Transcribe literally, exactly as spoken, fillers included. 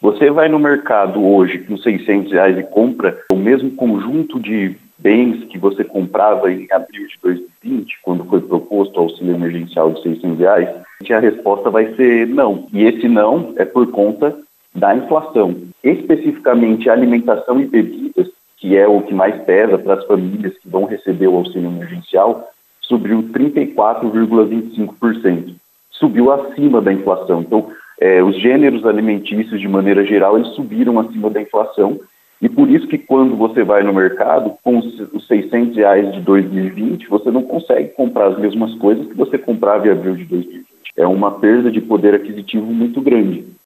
Você vai no mercado hoje com seiscentos reais e compra o mesmo conjunto de bens que você comprava em abril de dois mil e vinte, quando foi proposto o auxílio emergencial de seiscentos reais, a resposta vai ser não. E esse não é por conta da inflação. Especificamente, alimentação e bebidas, que é o que mais pesa para as famílias que vão receber o auxílio emergencial, subiu trinta e quatro vírgula vinte e cinco por cento. Subiu acima da inflação. Então, é, os gêneros alimentícios, de maneira geral, eles subiram acima da inflação. E por isso que quando você vai no mercado, com os seiscentos reais de dois mil e vinte, você não consegue comprar as mesmas coisas que você comprava em abril de dois mil e vinte. É uma perda de poder aquisitivo muito grande.